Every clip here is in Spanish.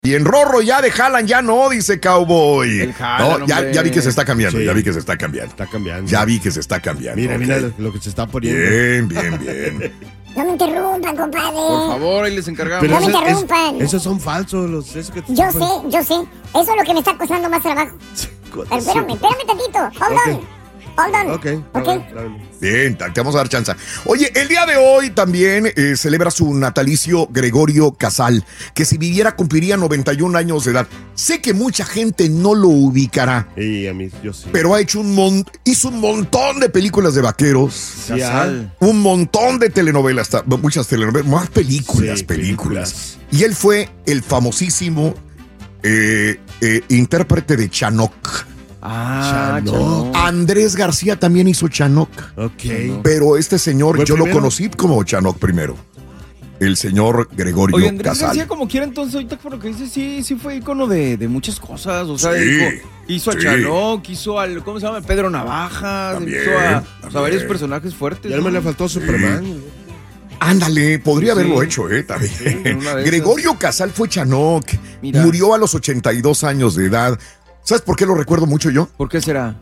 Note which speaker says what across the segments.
Speaker 1: Y en Rorro ya de Haaland ya no, dice Cowboy.
Speaker 2: El Haaland,
Speaker 1: no, ya vi que se está cambiando,
Speaker 3: Sí.
Speaker 1: ya vi que se está cambiando.
Speaker 3: Está cambiando.
Speaker 1: Ya vi que se está cambiando.
Speaker 3: Mira,
Speaker 1: ok.
Speaker 3: mira lo que se está poniendo.
Speaker 1: Bien.
Speaker 4: No me interrumpan, compadre.
Speaker 2: Por favor, ahí les encargamos.
Speaker 4: No me interrumpan.
Speaker 3: Esos son falsos. Eso que te
Speaker 4: Yo
Speaker 3: están
Speaker 4: sé. Eso es lo que me está costando más trabajo.
Speaker 3: poniendo.
Speaker 4: Espérame tantito. Hold on.
Speaker 3: Ok.
Speaker 1: Bien, te vamos a dar chance. Oye, el día de hoy también celebra su natalicio Gregorio Casal, que si viviera cumpliría 91 años de edad. Sé que mucha gente no lo ubicará,
Speaker 3: Y a mí, yo sí.
Speaker 1: pero hizo un montón de películas de vaqueros,
Speaker 2: Casal.
Speaker 1: un montón de telenovelas, muchas telenovelas, más películas,
Speaker 3: Sí,
Speaker 1: películas. Y él fue el famosísimo intérprete de Chanoc.
Speaker 2: Chanoc.
Speaker 1: Andrés García también hizo Chanoc.
Speaker 3: Ok.
Speaker 1: Pero este señor,
Speaker 3: ¿Fue
Speaker 1: yo lo
Speaker 3: primero?
Speaker 1: conocí como Chanoc primero. El señor Gregorio
Speaker 2: Oye, Andrés
Speaker 1: Casal.
Speaker 2: García, como quiera, entonces, ahorita por lo que dices, sí fue ícono de muchas cosas. O sea,
Speaker 1: Sí,
Speaker 2: hizo a
Speaker 1: sí.
Speaker 2: Chanoc, hizo al, ¿cómo se llama? Pedro Navaja,
Speaker 1: También,
Speaker 2: hizo a
Speaker 1: también.
Speaker 2: varios personajes fuertes.
Speaker 3: Ya no me le faltó Superman.
Speaker 1: Ándale, podría
Speaker 2: Sí.
Speaker 1: haberlo hecho, también.
Speaker 2: en una de
Speaker 1: Gregorio Casal fue Chanoc.
Speaker 2: Mira.
Speaker 1: Murió a los 82 años de edad. ¿Sabes por qué lo recuerdo mucho yo?
Speaker 2: ¿Por qué será?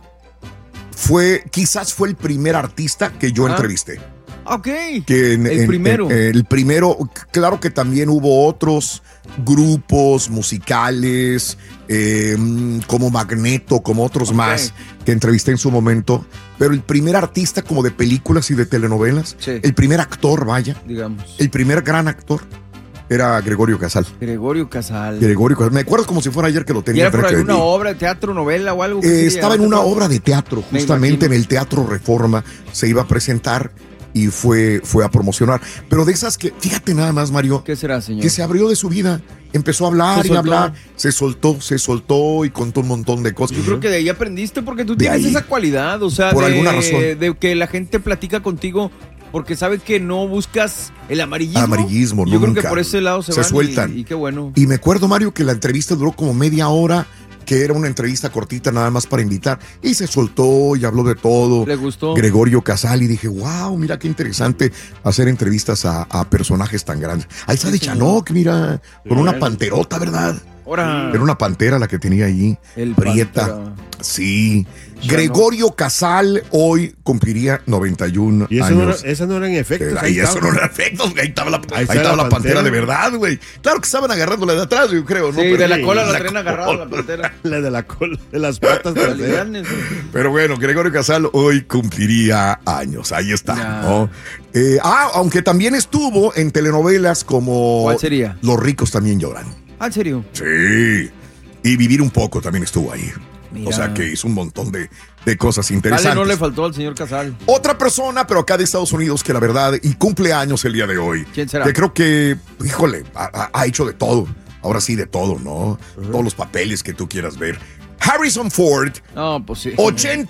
Speaker 1: Quizás fue el primer artista que yo entrevisté.
Speaker 2: Ok.
Speaker 1: Que
Speaker 2: El primero.
Speaker 1: el primero, claro que también hubo otros grupos musicales, como Magneto, como otros más, que entrevisté en su momento, pero el primer artista como de películas y de telenovelas,
Speaker 2: Sí.
Speaker 1: el primer actor, vaya,
Speaker 2: Digamos.
Speaker 1: el primer gran actor, era Gregorio Casal.
Speaker 2: Gregorio Casal.
Speaker 1: Gregorio Casal, me acuerdo como si fuera ayer que lo
Speaker 2: ¿Y
Speaker 1: tenía
Speaker 2: era por
Speaker 1: enfrente de
Speaker 2: alguna
Speaker 1: mí.
Speaker 2: obra de teatro, novela o algo? ¿Qué sería?
Speaker 1: Estaba en una obra de teatro,
Speaker 2: Me
Speaker 1: justamente en
Speaker 2: imagino.
Speaker 1: el Teatro Reforma, se iba a presentar y fue a promocionar. Pero de esas que, fíjate nada más, Mario,
Speaker 2: ¿Qué será, señor?
Speaker 1: que se abrió de su vida, empezó a hablar
Speaker 2: Se
Speaker 1: y
Speaker 2: soltó.
Speaker 1: hablar, se soltó y contó un montón de cosas.
Speaker 2: Yo creo que de ahí aprendiste porque tú
Speaker 1: De
Speaker 2: tienes
Speaker 1: ahí.
Speaker 2: esa cualidad, o sea,
Speaker 1: Por
Speaker 2: de,
Speaker 1: alguna razón.
Speaker 2: de que la gente platica contigo porque sabe que no buscas el amarillismo.
Speaker 1: Amarillismo,
Speaker 2: Yo creo
Speaker 1: nunca.
Speaker 2: que por ese lado se van
Speaker 1: sueltan.
Speaker 2: Y qué bueno.
Speaker 1: Y me acuerdo, Mario, que la entrevista duró como media hora, que era una entrevista cortita nada más para invitar. Y se soltó y habló de todo.
Speaker 2: Le gustó.
Speaker 1: Gregorio Casal, y dije, wow, mira qué interesante hacer entrevistas a personajes tan grandes. Ahí está de Chanoc, mira, con una panterota, ¿verdad?
Speaker 2: Ahora.
Speaker 1: Era una pantera la que tenía ahí,
Speaker 2: El
Speaker 1: prieta.
Speaker 2: Pantera.
Speaker 1: Sí.
Speaker 2: Chanoc.
Speaker 1: Gregorio Casal hoy cumpliría 91
Speaker 3: Y eso no,
Speaker 1: años.
Speaker 3: esas no eran efectos.
Speaker 1: Ahí eso
Speaker 3: estaba.
Speaker 1: no era efectos, güey. Ahí estaba la
Speaker 3: Ahí está la
Speaker 1: pantera
Speaker 3: pantera.
Speaker 1: de verdad, güey. Claro que estaban agarrándola de atrás, yo creo, ¿no?
Speaker 2: Sí,
Speaker 1: Pero-
Speaker 2: de la cola la
Speaker 1: la
Speaker 2: traen agarrada la pantera.
Speaker 3: La de la cola, de las patas.
Speaker 2: Dale,
Speaker 3: traseras.
Speaker 2: ganes.
Speaker 1: Pero bueno, Gregorio Casal hoy cumpliría años. Ahí está,
Speaker 2: Ya.
Speaker 1: ¿no? Aunque también estuvo en telenovelas como
Speaker 2: ¿Cuál sería?
Speaker 1: Los ricos también lloran.
Speaker 2: Ah, ¿en serio?
Speaker 1: Sí. Y Vivir un poco también estuvo ahí.
Speaker 2: Mira.
Speaker 1: O sea que hizo un montón de cosas
Speaker 2: Vale,
Speaker 1: interesantes.
Speaker 2: no le faltó al señor Casal.
Speaker 1: Otra persona, pero acá de Estados Unidos, que la verdad, y cumple años el día de hoy.
Speaker 2: ¿Quién será?
Speaker 1: Que creo que, híjole, ha hecho de todo. Ahora sí, de todo, ¿no? Todos los papeles que tú quieras ver. Harrison Ford,
Speaker 2: No, pues sí.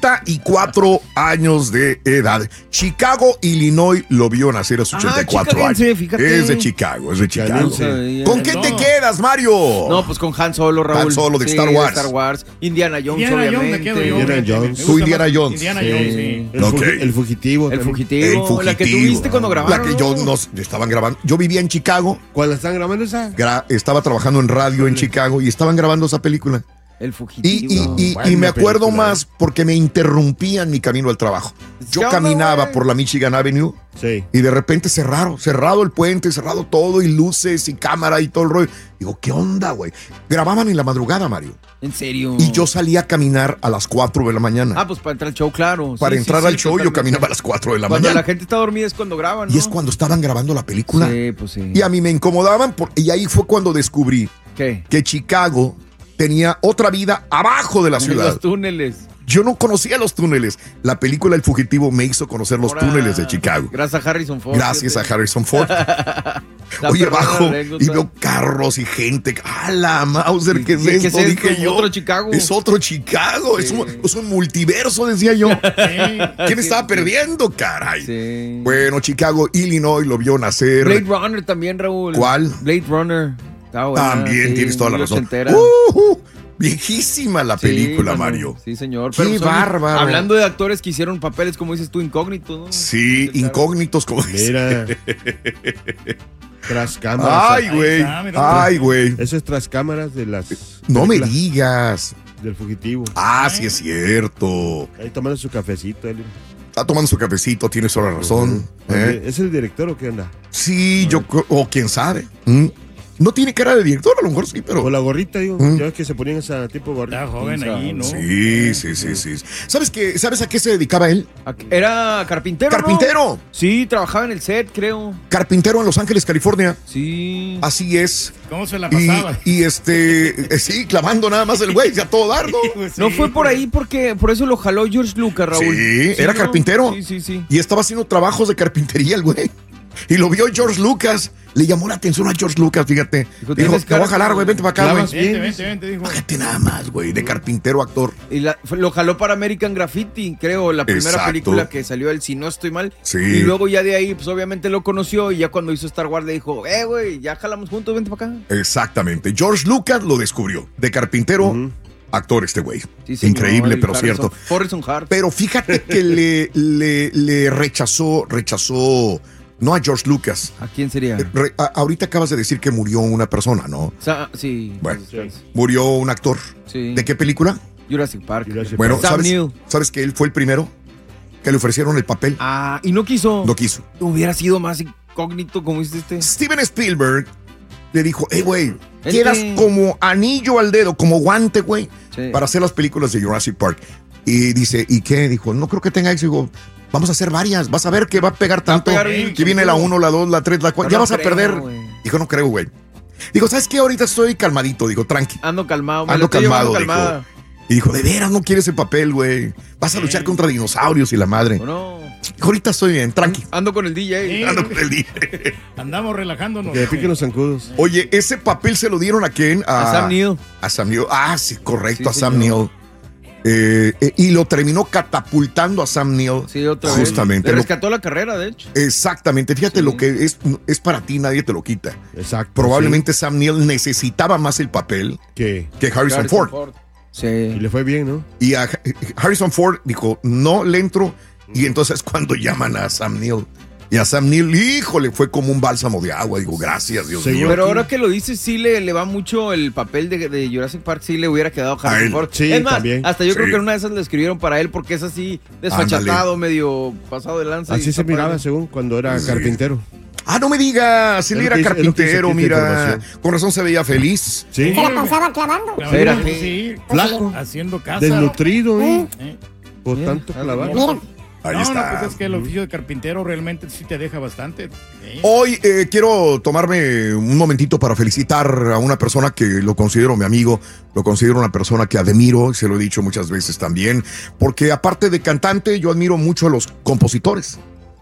Speaker 1: 84 años de edad. Chicago, Illinois, lo vio nacer a sus 84
Speaker 2: chicagense,
Speaker 1: años.
Speaker 2: fíjate.
Speaker 1: Es de Chicago, es de Chicago.
Speaker 2: No sabía.
Speaker 1: ¿Con qué te quedas, Mario?
Speaker 2: No, pues con Han Solo, Raúl.
Speaker 1: Han Solo de
Speaker 2: Sí,
Speaker 1: Star Wars.
Speaker 2: Star Wars. Indiana Jones,
Speaker 5: Indiana Jones,
Speaker 2: obviamente.
Speaker 5: me quedo yo.
Speaker 3: Indiana
Speaker 5: Me
Speaker 3: Jones.
Speaker 5: gusta
Speaker 1: Tú,
Speaker 5: más
Speaker 1: Indiana Jones.
Speaker 5: Indiana
Speaker 2: Sí.
Speaker 5: Jones, sí.
Speaker 1: Ok.
Speaker 3: El fugitivo.
Speaker 2: El
Speaker 3: también.
Speaker 2: fugitivo. La que tuviste cuando grabaron.
Speaker 1: La que yo nos estaban grabando. Yo vivía en Chicago.
Speaker 3: ¿Cuál están grabando esa?
Speaker 1: Estaba trabajando en radio en Chicago y estaban grabando esa película.
Speaker 2: El fugitivo.
Speaker 1: Y
Speaker 3: Buena
Speaker 1: me acuerdo
Speaker 3: película.
Speaker 1: más porque me interrumpían mi camino al trabajo. Yo
Speaker 2: ¿Qué onda,
Speaker 1: caminaba
Speaker 2: güey?
Speaker 1: por la Michigan Avenue
Speaker 3: Sí.
Speaker 1: y de repente cerrado el puente, cerrado todo y luces y cámara y todo el rollo. Digo, ¿qué onda, güey? Grababan en la madrugada, Mario.
Speaker 2: ¿En serio?
Speaker 1: Y yo salía a caminar a las 4 de la mañana.
Speaker 2: Ah, pues para entrar al show, claro.
Speaker 1: Para
Speaker 2: Sí,
Speaker 1: entrar
Speaker 2: sí,
Speaker 1: al
Speaker 2: sí,
Speaker 1: show yo
Speaker 2: totalmente.
Speaker 1: caminaba a las 4 de la
Speaker 2: Cuando
Speaker 1: mañana.
Speaker 2: la gente está dormida es cuando graban, ¿no?
Speaker 1: Y es cuando estaban grabando la película.
Speaker 2: Sí, pues sí.
Speaker 1: Y a mí me incomodaban y ahí fue cuando descubrí
Speaker 2: ¿Qué?
Speaker 1: que Chicago tenía otra vida abajo de la
Speaker 2: En
Speaker 1: ciudad.
Speaker 2: los túneles.
Speaker 1: Yo no conocía los túneles. La película El Fugitivo me hizo conocer los
Speaker 2: Ahora,
Speaker 1: túneles de Chicago.
Speaker 2: Gracias a Harrison Ford.
Speaker 1: Gracias a
Speaker 2: fíjate.
Speaker 1: Harrison Ford.
Speaker 2: La
Speaker 1: Oye,
Speaker 2: perrona
Speaker 1: bajo
Speaker 2: anécdota.
Speaker 1: y veo carros y gente. ¡A la Mauser! ¿Qué es
Speaker 2: ¿Qué es
Speaker 1: esto?
Speaker 2: esto?
Speaker 1: Dije yo.
Speaker 2: ¿Otro Chicago?
Speaker 1: Es otro Chicago.
Speaker 2: Sí.
Speaker 1: Es un multiverso, decía yo. ¿Qué me
Speaker 2: Sí,
Speaker 1: estaba
Speaker 2: sí.
Speaker 1: perdiendo, caray?
Speaker 2: Sí.
Speaker 1: Bueno, Chicago, Illinois lo vio nacer.
Speaker 2: Blade Runner también, Raúl.
Speaker 1: ¿Cuál?
Speaker 2: Blade Runner. Está buena,
Speaker 1: También
Speaker 2: sí,
Speaker 1: tienes toda la
Speaker 2: muy
Speaker 1: razón.
Speaker 2: ochentera.
Speaker 1: Viejísima la
Speaker 2: Sí,
Speaker 1: película,
Speaker 2: mano.
Speaker 1: Mario.
Speaker 2: Sí, señor.
Speaker 1: Qué
Speaker 2: son-
Speaker 1: bárbaro.
Speaker 2: Hablando de actores que hicieron papeles, como dices tú, incógnitos, ¿no?
Speaker 1: Sí, incógnitos, como dice.
Speaker 3: Mira. Tras cámaras.
Speaker 1: Ay, güey.
Speaker 5: Ahí está, mira.
Speaker 1: Ay, güey.
Speaker 3: Eso es tras cámaras de las.
Speaker 1: No me
Speaker 3: películas
Speaker 1: digas.
Speaker 3: Del fugitivo.
Speaker 1: Ah, sí es cierto.
Speaker 3: Ahí tomando su cafecito. Él.
Speaker 1: Está tomando su cafecito, tienes toda la razón.
Speaker 3: ¿Es el director o qué onda?
Speaker 1: Sí, o quién sabe. No tiene cara de director, a lo mejor sí, pero.
Speaker 3: O la gorrita, digo. Ya ves que se ponían ese tipo de gorrita.
Speaker 5: Está joven ahí, ¿no?
Speaker 1: Sí. ¿Sabes a qué se dedicaba él?
Speaker 2: Era carpintero, ¿no?
Speaker 1: ¡Carpintero!
Speaker 2: Sí, trabajaba en el set, creo.
Speaker 1: Carpintero en Los Ángeles, California.
Speaker 2: Sí.
Speaker 1: Así es.
Speaker 5: ¿Cómo se la pasaba?
Speaker 1: Sí, clavando nada más el güey, ya todo dardo.
Speaker 5: Pues sí,
Speaker 2: No fue por ahí porque por eso lo jaló George Lucas, Raúl.
Speaker 1: Sí, era carpintero.
Speaker 2: Sí.
Speaker 1: Y estaba haciendo trabajos de carpintería el güey. Y lo vio George Lucas. Le llamó la atención a George Lucas, fíjate.
Speaker 2: Dijo,
Speaker 1: Dijo,
Speaker 2: "Tienes
Speaker 1: te voy a
Speaker 2: cara
Speaker 1: jalar, güey, vente para acá, güey.
Speaker 5: Vente, dijo.
Speaker 1: Bájate nada más, güey, de carpintero actor.
Speaker 2: Y lo jaló para American Graffiti, creo, la primera
Speaker 1: Exacto.
Speaker 2: película que salió él, si no estoy mal.
Speaker 1: Sí.
Speaker 2: Y luego ya de ahí, pues obviamente lo conoció y ya cuando hizo Star Wars le dijo, güey, ya jalamos juntos, vente para acá.
Speaker 1: Exactamente. George Lucas lo descubrió. De carpintero, actor este güey.
Speaker 2: Sí, señor,
Speaker 1: Increíble,
Speaker 2: el
Speaker 1: pero
Speaker 2: Harrison-
Speaker 1: cierto.
Speaker 2: Harrison Hart.
Speaker 1: Pero fíjate que le rechazó, no a George Lucas.
Speaker 2: ¿A quién sería?
Speaker 1: Ahorita acabas de decir que murió una persona, ¿no?
Speaker 2: Sí.
Speaker 1: Bueno,
Speaker 2: pues,
Speaker 1: murió un actor.
Speaker 2: sí.
Speaker 1: ¿De qué película?
Speaker 2: Jurassic Park.
Speaker 1: Bueno,
Speaker 2: Sam Neill.
Speaker 1: ¿sabes que él fue el primero que le ofrecieron el papel?
Speaker 2: Ah, y no quiso.
Speaker 1: No quiso.
Speaker 2: Hubiera sido más incógnito como hiciste este.
Speaker 1: Steven Spielberg le dijo, güey,
Speaker 2: Vente.
Speaker 1: quedas como anillo al dedo, como guante, güey,
Speaker 2: Sí.
Speaker 1: para hacer las películas de Jurassic Park. Y dice, ¿y qué? Dijo, no creo que tenga éxito. Digo, vamos a hacer varias, vas a ver que va a pegar tanto,
Speaker 2: pegar bien,
Speaker 1: que viene la 1, la 2, la 3, la 4,
Speaker 2: No,
Speaker 1: ya
Speaker 2: no
Speaker 1: vas a
Speaker 2: creo,
Speaker 1: perder.
Speaker 2: güey.
Speaker 1: Dijo, no creo, güey. Digo, ¿sabes qué? Ahorita estoy calmadito, dijo, tranqui.
Speaker 2: Ando calmado. me
Speaker 1: Ando
Speaker 2: lo estoy llevando
Speaker 1: calmado,
Speaker 2: calmada.
Speaker 1: dijo. Y dijo, de veras no quieres el papel, güey. Vas a luchar contra dinosaurios y la madre.
Speaker 2: ¿O no?
Speaker 1: Dijo, ahorita estoy bien, tranqui.
Speaker 2: Ando con el DJ.
Speaker 5: Sí.
Speaker 1: Ando con el día.
Speaker 5: Andamos relajándonos.
Speaker 3: Que le piquen los zancudos.
Speaker 1: Oye, ese papel se lo dieron a quién?
Speaker 2: A Sam Neill.
Speaker 1: A Sam Neill. Ah, sí, correcto,
Speaker 2: Sí,
Speaker 1: a Sam
Speaker 2: señor.
Speaker 1: Neill. Y lo terminó catapultando a Sam Neill.
Speaker 2: Sí, otra vez.
Speaker 1: Justamente.
Speaker 2: Le rescató la carrera, de hecho.
Speaker 1: Exactamente. Fíjate,
Speaker 2: Sí.
Speaker 1: lo que es para ti, nadie te lo quita.
Speaker 3: Exacto.
Speaker 1: Probablemente Sam Neill necesitaba más el papel
Speaker 3: Sí.
Speaker 1: que Harrison Ford.
Speaker 2: Sí.
Speaker 3: Y le fue bien, ¿no?
Speaker 1: Y a Harrison Ford dijo, no le entro. Y entonces cuando llaman a Sam Neill. Y a Sam Neill, híjole, fue como un bálsamo de agua. Digo, gracias, Dios
Speaker 3: Seguro.
Speaker 1: mío.
Speaker 2: Pero ahora que lo dices, sí le va mucho el papel de Jurassic Park, sí le hubiera quedado a
Speaker 1: A él.
Speaker 2: Harrison Ford.
Speaker 3: Sí,
Speaker 2: es más,
Speaker 3: también.
Speaker 2: hasta yo
Speaker 1: Sí.
Speaker 2: creo que en una de esas le escribieron para él porque es así desfachatado,
Speaker 1: Ándale.
Speaker 2: medio pasado de lanza. y
Speaker 3: Así se
Speaker 2: está
Speaker 3: miraba
Speaker 2: padre.
Speaker 3: según cuando era
Speaker 1: Sí.
Speaker 3: carpintero.
Speaker 1: Ah, no me digas, él
Speaker 3: Es lo
Speaker 1: era
Speaker 3: que dice- es lo que dice
Speaker 1: carpintero,
Speaker 3: aquí esta
Speaker 1: mira.
Speaker 3: información.
Speaker 1: Con razón se veía feliz.
Speaker 3: Sí.
Speaker 4: Se la pasaba clavando.
Speaker 2: Espérate.
Speaker 5: Sí,
Speaker 3: Flaco.
Speaker 5: haciendo casa.
Speaker 3: Desnutrido, ¿eh?
Speaker 5: ¿Eh?
Speaker 3: Por
Speaker 2: Mira,
Speaker 3: tanto
Speaker 2: hazle
Speaker 3: clavar.
Speaker 2: bien.
Speaker 4: Mira,
Speaker 1: Ahí
Speaker 5: No,
Speaker 1: está.
Speaker 5: pues es que el oficio de carpintero realmente sí te deja bastante.
Speaker 1: Hoy quiero tomarme un momentito para felicitar a una persona que lo considero mi amigo, lo considero una persona que admiro, y se lo he dicho muchas veces también, porque aparte de cantante, yo admiro mucho a los compositores.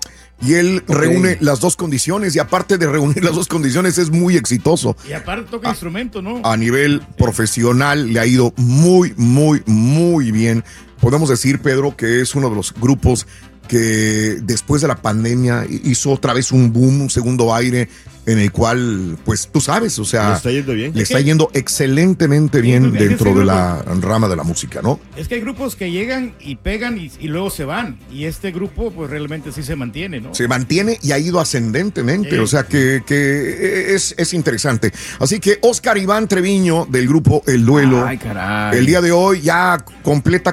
Speaker 1: Y él reúne las dos condiciones, y aparte de reunir las dos condiciones, es muy exitoso.
Speaker 5: Y aparte toca instrumento, ¿no?
Speaker 1: A nivel profesional le ha ido muy, muy, muy bien. Podemos decir, Pedro, que es uno de los grupos que después de la pandemia hizo otra vez un boom, un segundo aire, en el cual, pues tú sabes, o sea,
Speaker 3: Le está yendo bien.
Speaker 1: le está yendo excelentemente bien
Speaker 5: es que
Speaker 1: dentro
Speaker 5: ese
Speaker 1: de la rama de la música, ¿no?
Speaker 5: Es que hay grupos que llegan y pegan y luego se van. Y este grupo, pues realmente sí se mantiene, ¿no?
Speaker 1: Se mantiene y ha ido ascendentemente,
Speaker 5: Sí.
Speaker 1: o sea que es interesante. Así que Oscar Iván Treviño del grupo El Duelo,
Speaker 2: Ay, caray.
Speaker 1: el día de hoy ya completa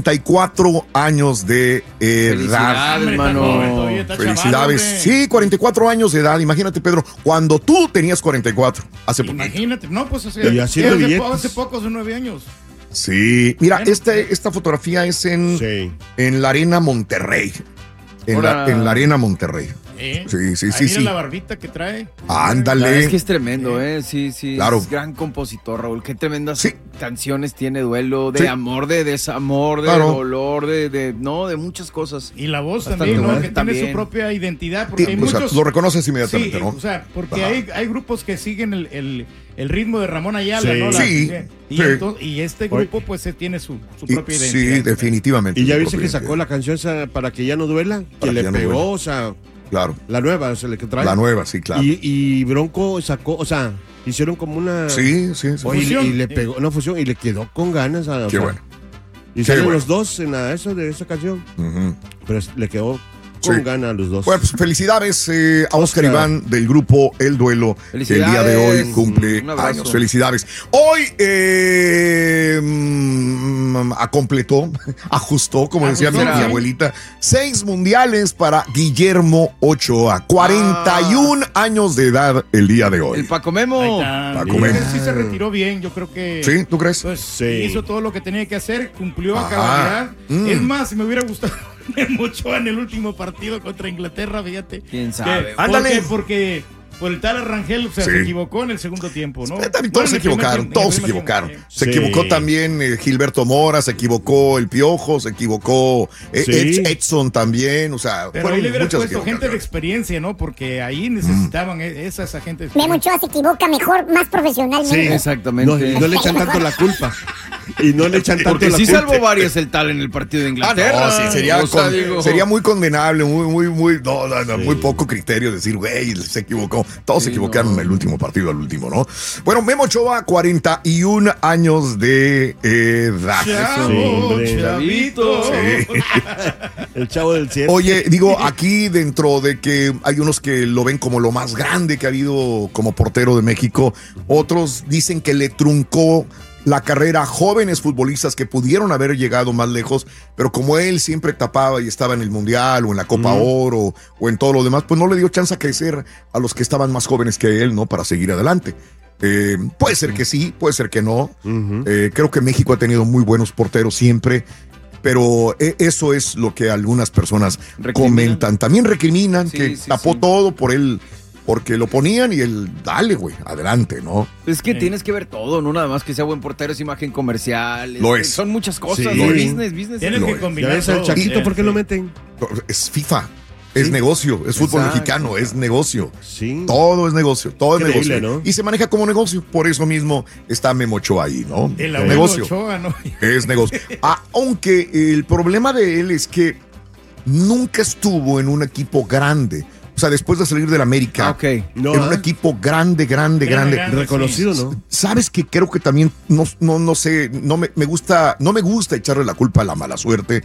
Speaker 1: 44 años de edad.
Speaker 2: Felicidades,
Speaker 5: Hombre, está
Speaker 2: mano.
Speaker 5: joven, todavía está chaval,
Speaker 1: Felicidades.
Speaker 5: hombre.
Speaker 1: Sí, 44 años de edad. Imagínate, Pedro, cuando tú tenías 44, hace poquito.
Speaker 5: Imagínate, no, pues
Speaker 3: Y haciendo billetes.
Speaker 5: hace pocos, de 9 años.
Speaker 1: Sí, mira,
Speaker 5: Bueno.
Speaker 1: esta fotografía es
Speaker 3: Sí.
Speaker 1: en la Arena Monterrey. En
Speaker 2: Ahora-
Speaker 1: la Arena Monterrey.
Speaker 5: ¿Eh?
Speaker 1: Sí, sí,
Speaker 5: Ahí
Speaker 1: sí,
Speaker 5: mira
Speaker 1: sí.
Speaker 5: la barbita que trae.
Speaker 2: La
Speaker 1: Ándale.
Speaker 2: verdad es que es tremendo, sí,
Speaker 1: Claro.
Speaker 2: es gran compositor, Raúl. Qué tremendas
Speaker 1: Sí.
Speaker 2: canciones tiene Duelo, de
Speaker 1: Sí.
Speaker 2: amor, de desamor, de
Speaker 1: Claro.
Speaker 2: dolor, de muchas cosas.
Speaker 5: Y la voz
Speaker 2: Bastante
Speaker 5: también, ¿no?
Speaker 2: buena.
Speaker 5: Que tiene
Speaker 2: También.
Speaker 5: su propia identidad. Porque
Speaker 1: Sí,
Speaker 5: hay
Speaker 1: o sea,
Speaker 5: muchos.
Speaker 1: lo reconoces inmediatamente,
Speaker 5: Sí,
Speaker 1: ¿no?
Speaker 5: o sea, porque
Speaker 1: Ajá.
Speaker 5: hay grupos que siguen el ritmo de Ramón Ayala,
Speaker 3: Sí.
Speaker 5: ¿no?
Speaker 1: Sí,
Speaker 5: Y,
Speaker 1: sí.
Speaker 5: y este grupo, pues, tiene su propia
Speaker 1: Sí,
Speaker 5: identidad.
Speaker 1: definitivamente.
Speaker 3: Y ya
Speaker 1: su
Speaker 3: viste
Speaker 1: propia
Speaker 3: que sacó
Speaker 1: identidad.
Speaker 3: la canción esa para que ya no duela,
Speaker 1: Para
Speaker 3: que
Speaker 1: que
Speaker 3: le
Speaker 1: ya no
Speaker 3: pegó,
Speaker 1: duela.
Speaker 3: o sea,
Speaker 1: Claro,
Speaker 3: la nueva, o sea, la que trae.
Speaker 1: la nueva, sí, claro.
Speaker 3: Y Bronco sacó, o sea, hicieron como una.
Speaker 1: Sí, sí, sí.
Speaker 3: Oye,
Speaker 5: Fusión.
Speaker 3: y le pegó, no fusión, y le quedó con ganas.
Speaker 1: Qué bueno.
Speaker 3: Y
Speaker 1: Qué
Speaker 3: salen
Speaker 1: bueno.
Speaker 3: los dos en eso de esa canción,
Speaker 1: Ujú.
Speaker 3: pero le quedó con ganas los dos.
Speaker 1: Bueno, pues felicidades a Oscar Iván del grupo El Duelo, que el día de hoy cumple años. Felicidades. Hoy ajustó, como decía mi abuelita, 6 mundiales para Guillermo Ochoa. 41 años de edad el día de hoy.
Speaker 2: El Paco Memo.
Speaker 1: Paco Memo.
Speaker 5: Sí se retiró bien, yo creo que...
Speaker 1: ¿Sí? ¿Tú crees?
Speaker 5: Pues,
Speaker 3: Sí.
Speaker 5: hizo todo lo que tenía que hacer, cumplió a cabalidad. Es más, me hubiera gustado mucho en el último partido contra Inglaterra, fíjate.
Speaker 2: ¿Quién sabe?
Speaker 1: Ándale.
Speaker 5: Porque por el tal Rangel se equivocó en el segundo tiempo, ¿no?
Speaker 1: También todos se equivocaron, todos se equivocaron. Se equivocó también Gilberto Mora, se equivocó el Piojo, se equivocó Edson también, o sea,
Speaker 5: pero ahí le hubieran
Speaker 1: muchas
Speaker 5: puesto gente de experiencia, ¿no? Porque ahí necesitaban esa gente.
Speaker 4: Memo Ochoa se equivoca mejor, más profesionalmente.
Speaker 3: Sí,
Speaker 2: exactamente.
Speaker 3: No le echan tanto la culpa. Y no le echan tanto
Speaker 2: Porque
Speaker 3: la
Speaker 2: sí
Speaker 3: culpa.
Speaker 2: salvó varios el tal en el partido de Inglaterra.
Speaker 1: sí, sería muy condenable, muy poco criterio decir, güey, se equivocó. Todos se equivocaron en el último partido, al último, ¿no? Bueno, Memo Ochoa, 41 años de edad.
Speaker 5: Chavito.
Speaker 1: Sí.
Speaker 3: El chavo del cielo.
Speaker 1: Oye, digo, aquí dentro de que hay unos que lo ven como lo más grande que ha habido como portero de México, otros dicen que le truncó la carrera a jóvenes futbolistas que pudieron haber llegado más lejos, pero como él siempre tapaba y estaba en el Mundial o en la Copa Oro o en todo lo demás, pues no le dio chance a crecer a los que estaban más jóvenes que él, ¿no? Para seguir adelante. Puede ser que sí, puede ser que no. Creo que México ha tenido muy buenos porteros siempre, pero eso es lo que algunas personas comentan. También recriminan que tapó todo por él, porque lo ponían y él, dale, güey, adelante, ¿no?
Speaker 2: Es que tienes que ver todo, no nada más que sea buen portero, es imagen comercial.
Speaker 1: Lo es.
Speaker 2: Son muchas cosas,
Speaker 3: Sí.
Speaker 2: ¿no? Business.
Speaker 5: Tienes que
Speaker 3: ¿Ya
Speaker 5: combinar
Speaker 3: ves al
Speaker 5: todo.
Speaker 3: Chaquito? ¿Por qué lo meten?
Speaker 1: Es FIFA, es negocio, es fútbol
Speaker 2: Exacto.
Speaker 1: mexicano, es negocio.
Speaker 3: Sí.
Speaker 1: Todo es negocio, todo es
Speaker 3: Increíble,
Speaker 1: negocio.
Speaker 3: ¿no?
Speaker 1: Y se maneja como negocio, por eso mismo está Memo Ochoa ahí, ¿no?
Speaker 5: El
Speaker 1: Es
Speaker 5: abuelo
Speaker 1: negocio.
Speaker 5: Ochoa, ¿no?
Speaker 1: Es negocio. Aunque el problema de él es que nunca estuvo en un equipo grande. O sea, después de salir del América,
Speaker 3: No,
Speaker 1: en un equipo grande.
Speaker 3: reconocido, ¿no?
Speaker 1: Sabes que creo que también no sé, no me gusta echarle la culpa a la mala suerte,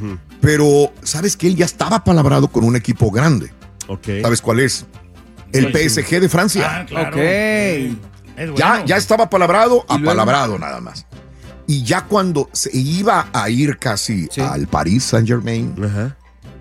Speaker 1: pero sabes que él ya estaba palabrado con un equipo grande.
Speaker 3: Ok.
Speaker 1: ¿Sabes cuál es? El PSG de Francia.
Speaker 5: Claro.
Speaker 2: Ok.
Speaker 5: Es bueno.
Speaker 1: Ya estaba palabrado,
Speaker 2: ¿Y luego?
Speaker 1: apalabrado nada más. Y ya cuando se iba a ir casi al Paris Saint-Germain,
Speaker 3: Ajá.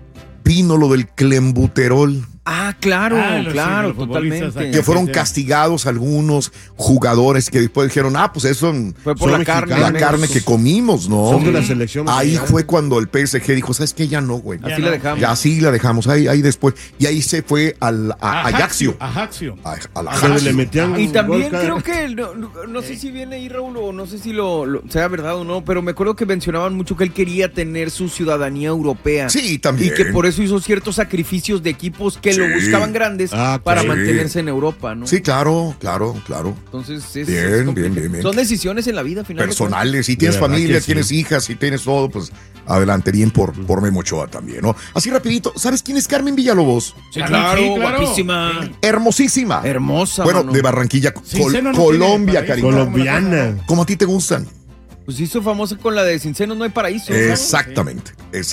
Speaker 1: vino lo del clenbuterol.
Speaker 2: Claro,
Speaker 5: los futbolistas
Speaker 2: totalmente.
Speaker 1: Que fueron castigados algunos jugadores que después dijeron, pues eso
Speaker 2: Fue por
Speaker 3: Son
Speaker 2: la carne.
Speaker 1: la
Speaker 3: mexicanos.
Speaker 1: carne que comimos, ¿no?
Speaker 3: Son de la selección
Speaker 1: Ahí
Speaker 3: mexicana.
Speaker 1: fue cuando el PSG dijo, ¿sabes qué? Ya no, güey.
Speaker 2: Así la dejamos.
Speaker 1: Ya así la dejamos, ahí después. Y ahí se fue a Ajaxio.
Speaker 5: Ajaxio.
Speaker 1: A la
Speaker 3: Donde
Speaker 1: Ajaxio.
Speaker 3: le metían
Speaker 2: Y también
Speaker 3: gol cada-
Speaker 2: creo que, no sé si viene ahí Raúl o no sé si lo sea verdad o no, pero me acuerdo que mencionaban mucho que él quería tener su ciudadanía europea.
Speaker 1: Sí, también.
Speaker 2: Y que por eso hizo ciertos sacrificios de equipos que lo
Speaker 1: Sí.
Speaker 2: buscaban grandes para
Speaker 1: sí.
Speaker 2: mantenerse en Europa, ¿no?
Speaker 1: Sí, claro.
Speaker 2: Entonces,
Speaker 1: Bien.
Speaker 2: son decisiones en la vida, final de
Speaker 1: Personales, si tienes
Speaker 3: De verdad
Speaker 1: familia,
Speaker 3: que sí.
Speaker 1: tienes hijas, si tienes todo, pues adelante, bien por Memo Ochoa también, ¿no? Así rapidito, ¿sabes quién es Carmen Villalobos?
Speaker 2: cuentas. Sí, claro,
Speaker 5: Sí, claro.
Speaker 2: guapísima.
Speaker 1: Hermosísima.
Speaker 2: Hermosa,
Speaker 1: Bueno,
Speaker 2: mano.
Speaker 1: de Barranquilla,
Speaker 5: Sin seno no
Speaker 1: Colombia,
Speaker 5: tiene
Speaker 1: cariño.
Speaker 5: paraíso.
Speaker 3: Colombiana.
Speaker 1: ¿Cómo a ti te gustan?
Speaker 2: Pues hizo famosa con la de Sin Senos No Hay Paraíso. ¿no?
Speaker 1: Exactamente.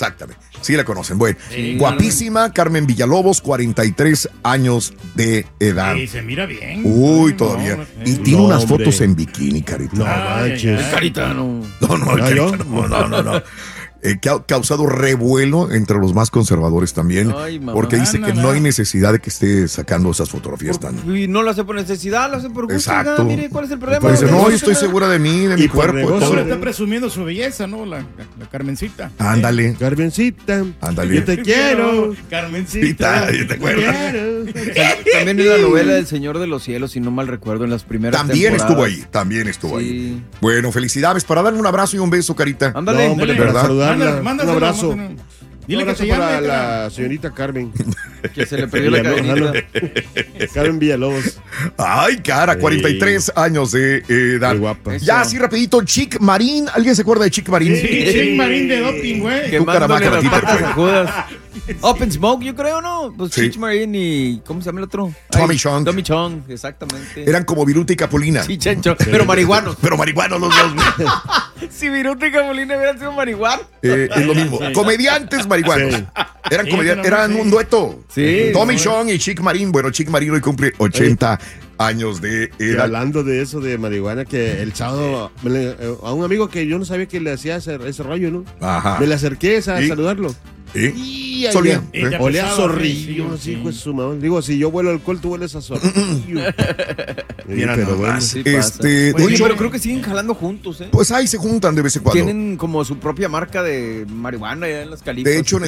Speaker 1: Sí la conocen. Bueno,
Speaker 2: Sí,
Speaker 1: guapísima, Carmen Villalobos, 43 años de edad.
Speaker 5: Sí, se mira bien.
Speaker 1: Uy,
Speaker 5: No,
Speaker 1: todavía.
Speaker 5: no,
Speaker 1: Y
Speaker 5: no.
Speaker 1: tiene
Speaker 3: No,
Speaker 1: unas
Speaker 3: hombre.
Speaker 1: fotos en bikini, carita.
Speaker 3: No
Speaker 5: Ay,
Speaker 3: manches.
Speaker 5: ay, ay.
Speaker 2: Carita, no.
Speaker 1: No,
Speaker 3: ¿yo?
Speaker 1: carita, no. Que ha causado revuelo entre los más conservadores también,
Speaker 2: Ay, mamá.
Speaker 1: porque dice que no hay necesidad de que esté sacando esas fotografías tan...
Speaker 2: Y no lo hace por necesidad, lo hace por gusto.
Speaker 1: Exacto.
Speaker 2: oiga, mire, ¿cuál es el problema?
Speaker 1: Pues dice,
Speaker 3: Por
Speaker 1: no, yo
Speaker 3: negocio,
Speaker 1: estoy segura de mí, de mi
Speaker 3: por
Speaker 1: cuerpo.
Speaker 3: negocio.
Speaker 1: todo".
Speaker 5: Ahora está presumiendo su belleza, ¿no? La Carmencita.
Speaker 1: Ándale.
Speaker 3: Carmencita.
Speaker 1: Ándale.
Speaker 3: Yo te quiero.
Speaker 5: Carmencita.
Speaker 1: ¿Te acuerdas?
Speaker 2: También en la novela del Señor de los Cielos, si no mal recuerdo, en las primeras
Speaker 1: También
Speaker 2: temporadas.
Speaker 1: también estuvo
Speaker 2: Sí.
Speaker 1: ahí. Bueno, felicidades para darle un abrazo y un beso, carita.
Speaker 2: Ándale.
Speaker 3: No, hombre,
Speaker 5: Dale.
Speaker 3: para
Speaker 1: ¿Verdad?
Speaker 3: saludarla.
Speaker 5: Mándaselo,
Speaker 3: Un abrazo.
Speaker 5: mándaselo. Dile
Speaker 3: Un
Speaker 5: que
Speaker 3: abrazo
Speaker 5: te llame.
Speaker 3: para
Speaker 5: cara.
Speaker 3: la señorita Carmen.
Speaker 2: Que se le perdió la cadenita.
Speaker 3: Carmen Villalobos.
Speaker 1: Ay, cara, 43 años de edad.
Speaker 3: Qué guapa.
Speaker 2: Eso.
Speaker 1: Ya así rapidito, Chick Marín. ¿Alguien se acuerda de Chick Marín?
Speaker 5: Sí, Chick Marín de doping, güey.
Speaker 2: Quemándole las
Speaker 1: Caramaca,
Speaker 2: patas
Speaker 1: Peter,
Speaker 2: a Judas. Up in Smoke, yo creo, ¿no? Pues
Speaker 1: Sí.
Speaker 2: Chich Marine y... ¿Cómo se llama el otro?
Speaker 1: Tommy Chong.
Speaker 2: Tommy Chong, exactamente.
Speaker 1: Eran como Viruta y Capulina.
Speaker 2: Sí, Chencho, pero marihuanos.
Speaker 1: Pero marihuanos los dos.
Speaker 2: Si Viruta y Capulina hubieran sido marihuanos.
Speaker 1: Es lo mismo. Comediantes marihuanos.
Speaker 3: Sí.
Speaker 1: Eran comediantes, eran un dueto.
Speaker 2: Sí.
Speaker 1: Tommy Chong y Chick Marín. Bueno, Chick Marín hoy cumple 80 años de
Speaker 3: Y
Speaker 1: edad.
Speaker 3: hablando de eso de marihuana, que el sábado a un amigo que yo no sabía que le hacía ese rollo, ¿no?
Speaker 1: Ajá.
Speaker 3: Me le acerqué a
Speaker 1: ¿Sí?
Speaker 3: saludarlo.
Speaker 1: ¿Sí?
Speaker 3: Y
Speaker 1: Solía.
Speaker 5: Ella
Speaker 3: olía a
Speaker 5: pesaba,
Speaker 3: zorrillo,
Speaker 5: sí,
Speaker 3: así,
Speaker 5: sí.
Speaker 3: pues su mamá. Digo, si yo huelo alcohol, tú hueles a zorrillo.
Speaker 5: Mira
Speaker 3: pero
Speaker 5: nomás.
Speaker 3: bueno.
Speaker 2: Sí pasa.
Speaker 1: De
Speaker 2: Oye,
Speaker 1: hecho,
Speaker 2: pero creo que siguen jalando juntos, ¿eh?
Speaker 1: pues ahí se juntan de vez en cuando.
Speaker 2: Tienen como su propia marca de marihuana allá en las Califas.
Speaker 1: De hecho, en el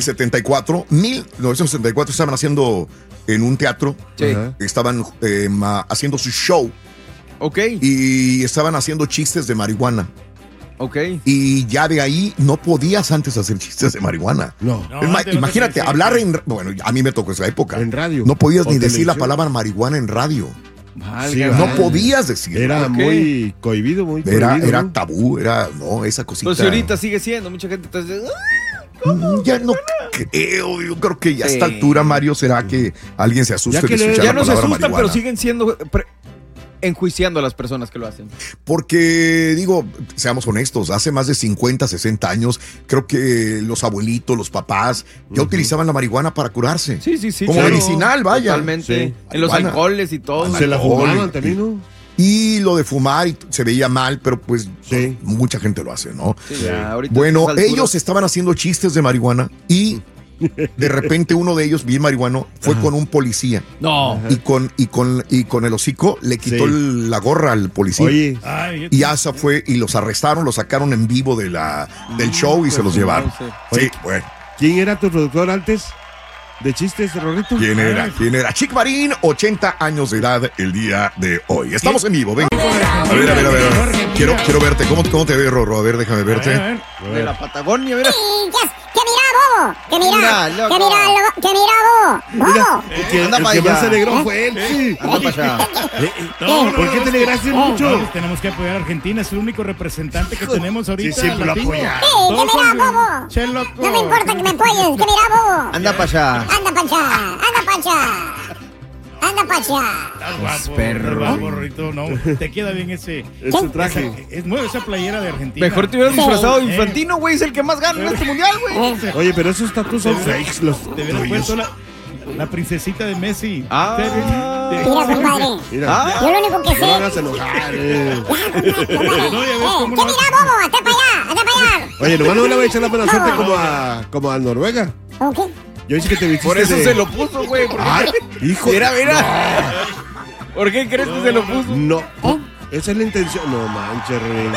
Speaker 1: 1974, estaban haciendo en un teatro,
Speaker 2: Sí.
Speaker 3: Ajá.
Speaker 1: estaban haciendo su show
Speaker 2: Ok,
Speaker 1: y estaban haciendo chistes de marihuana.
Speaker 2: ok.
Speaker 1: Y ya de ahí no podías antes hacer chistes de marihuana.
Speaker 3: No.
Speaker 5: No,
Speaker 1: Es ma-
Speaker 5: antes no te
Speaker 1: imagínate,
Speaker 5: permitían.
Speaker 1: hablar en... Bueno, a mí me tocó esa época.
Speaker 3: En radio.
Speaker 1: No podías
Speaker 3: O
Speaker 1: ni decir la
Speaker 3: televisión.
Speaker 1: palabra marihuana en radio.
Speaker 2: Válgame.
Speaker 1: No podías decir.
Speaker 3: Era
Speaker 2: ¿Por qué?
Speaker 3: muy cohibido, muy prohibido,
Speaker 1: Era
Speaker 3: ¿no?
Speaker 1: tabú, era, no, esa cosita.
Speaker 2: Pues si ahorita sigue siendo, mucha gente entonces.
Speaker 1: Ya no creo, yo creo que ya a esta
Speaker 2: Sí.
Speaker 1: altura, Mario, será que alguien se asuste
Speaker 3: Ya que
Speaker 1: de
Speaker 3: le-
Speaker 1: escuchar
Speaker 2: Ya
Speaker 1: la
Speaker 2: no se
Speaker 1: palabra
Speaker 2: asustan,
Speaker 1: marihuana.
Speaker 2: pero siguen siendo enjuiciando a las personas que lo hacen.
Speaker 1: Porque, digo, seamos honestos, hace más de 50, 60 años, creo que los abuelitos, los papás, ya utilizaban la marihuana para curarse.
Speaker 2: Sí, sí, sí.
Speaker 1: Como
Speaker 2: claro.
Speaker 1: medicinal, vaya.
Speaker 2: Totalmente.
Speaker 3: Sí.
Speaker 2: En los
Speaker 1: Marihuana.
Speaker 2: alcoholes y todo.
Speaker 3: Se la
Speaker 1: Alcohol
Speaker 3: fumaban
Speaker 1: y-
Speaker 3: también, ¿no?
Speaker 1: Y lo de fumar se veía mal, pero pues
Speaker 3: Sí.
Speaker 1: mucha gente lo hace, ¿no?
Speaker 2: Sí, ya, ahorita
Speaker 1: Bueno,
Speaker 2: a estas alturas-
Speaker 1: ellos estaban haciendo chistes de marihuana y de repente uno de ellos, bien marihuano, fue con un policía
Speaker 2: No.
Speaker 1: y con el hocico le quitó
Speaker 3: Sí.
Speaker 1: la gorra al policía.
Speaker 3: Oye,
Speaker 5: Ay,
Speaker 1: Y Asa fue y los arrestaron, los sacaron en vivo del show y se los llevaron. Sí, bueno.
Speaker 3: ¿quién era tu productor antes de chistes, Rorrito?
Speaker 1: ¿Quién era? Chick Marín, 80 años de edad el día de hoy. Estamos en vivo, venga. A ver. Quiero verte. ¿Cómo te ves, Rorro? A ver, déjame
Speaker 5: a ver, a
Speaker 1: verte.
Speaker 5: ver.
Speaker 2: De la Patagonia, mira.
Speaker 4: ¿Qué mira, bobo? ¿Qué mira?
Speaker 2: Mira,
Speaker 4: ¿Qué
Speaker 2: loco.
Speaker 4: mira, ¿Qué mira, bobo? Bobo.
Speaker 3: El que
Speaker 2: Anda pa'
Speaker 3: más
Speaker 2: allá.
Speaker 3: se alegró fue él, sí.
Speaker 2: Anda para allá.
Speaker 5: No,
Speaker 3: ¿Por qué te alegraste mucho?
Speaker 5: No, pues tenemos que apoyar a Argentina, es el único representante que tenemos ahorita.
Speaker 3: Sí, siempre lo
Speaker 5: latino.
Speaker 3: apoya.
Speaker 4: Sí,
Speaker 5: Todos
Speaker 4: ¿qué mira,
Speaker 5: son-
Speaker 4: bobo?
Speaker 5: Che, loco.
Speaker 4: No me importa que me apoyes. ¿Qué mira, bobo?
Speaker 2: Anda para allá.
Speaker 4: Anda, pancha. Anda, pancha. Anda, pancha.
Speaker 5: Estás guapo,
Speaker 2: perro.
Speaker 5: estás guapo, Rorrito, no. Te queda bien ese.
Speaker 3: Ese traje.
Speaker 5: Es nueva esa playera de Argentina.
Speaker 2: Mejor te hubieras disfrazado de
Speaker 5: Sí.
Speaker 2: Infantino, güey. Es el que más gana en este mundial, güey.
Speaker 3: Oye, pero esos tatuajes son fakes, los
Speaker 5: Te hubieras
Speaker 3: tuyos.
Speaker 5: puesto la princesita de Messi.
Speaker 2: Ah.
Speaker 4: Mira, compadre.
Speaker 3: Mira,
Speaker 2: Ah.
Speaker 4: Yo lo único que sé.
Speaker 3: no lo hagas enojar.
Speaker 5: No, ya ves
Speaker 4: ¿Qué
Speaker 5: cómo
Speaker 4: mira, bobo? Hasta para allá. Hasta para allá.
Speaker 3: Oye, nomás no le voy a echar la buena suerte como a Noruega.
Speaker 4: ¿Ok?
Speaker 3: Yo dije que te vististe
Speaker 2: Por eso
Speaker 3: de-
Speaker 2: se lo puso, güey. ¿Por qué?
Speaker 3: Ay, hijo.
Speaker 2: Mira. ¿Por qué crees que se lo puso?
Speaker 3: No. Esa es la intención. No manches, Rin.